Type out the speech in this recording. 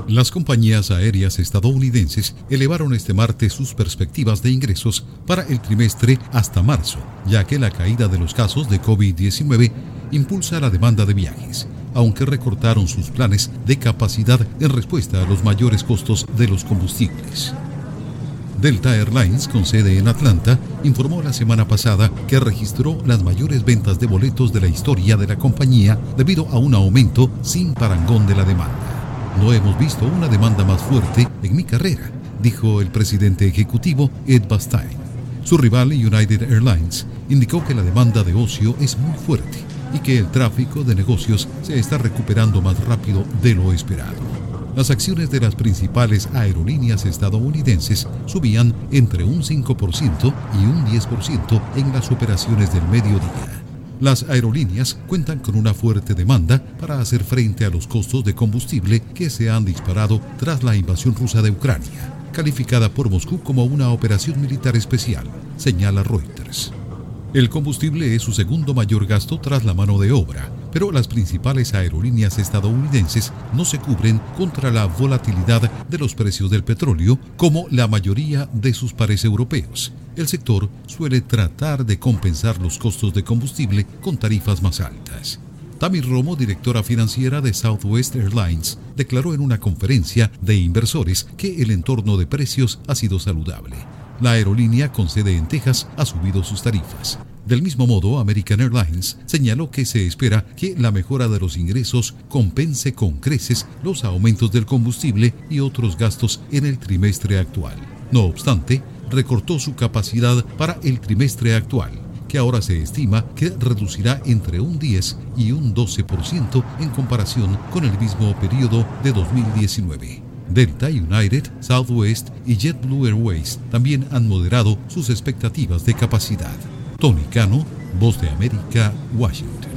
Las compañías aéreas estadounidenses elevaron este martes sus perspectivas de ingresos para el trimestre hasta marzo, ya que la caída de los casos de COVID-19 impulsa la demanda de viajes, aunque recortaron sus planes de capacidad en respuesta a los mayores costos de los combustibles. Delta Airlines, con sede en Atlanta, informó la semana pasada que registró las mayores ventas de boletos de la historia de la compañía debido a un aumento sin parangón de la demanda. No hemos visto una demanda más fuerte en mi carrera, dijo el presidente ejecutivo Ed Bastian. Su rival United Airlines indicó que la demanda de ocio es muy fuerte y que el tráfico de negocios se está recuperando más rápido de lo esperado. Las acciones de las principales aerolíneas estadounidenses subían entre un 5% y un 10% en las operaciones del mediodía. Las aerolíneas cuentan con una fuerte demanda para hacer frente a los costos de combustible que se han disparado tras la invasión rusa de Ucrania, calificada por Moscú como una operación militar especial, señala Reuters. El combustible es su segundo mayor gasto tras la mano de obra, pero las principales aerolíneas estadounidenses no se cubren contra la volatilidad de los precios del petróleo como la mayoría de sus pares europeos. El sector suele tratar de compensar los costos de combustible con tarifas más altas. Tammy Romo, directora financiera de Southwest Airlines, declaró en una conferencia de inversores que el entorno de precios ha sido saludable. La aerolínea con sede en Texas ha subido sus tarifas. Del mismo modo, American Airlines señaló que se espera que la mejora de los ingresos compense con creces los aumentos del combustible y otros gastos en el trimestre actual. No obstante, recortó su capacidad para el trimestre actual, que ahora se estima que reducirá entre un 10 y un 12% en comparación con el mismo periodo de 2019. Delta, United, Southwest y JetBlue Airways también han moderado sus expectativas de capacidad. Tony Cano, Voz de América, Washington.